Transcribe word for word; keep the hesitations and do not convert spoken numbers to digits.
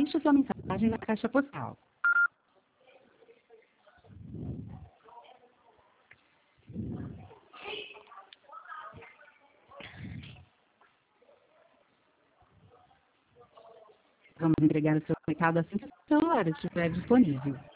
deixe sua mensagem na caixa postal. Vamos entregar o seu recado assim que o celular estiver disponível.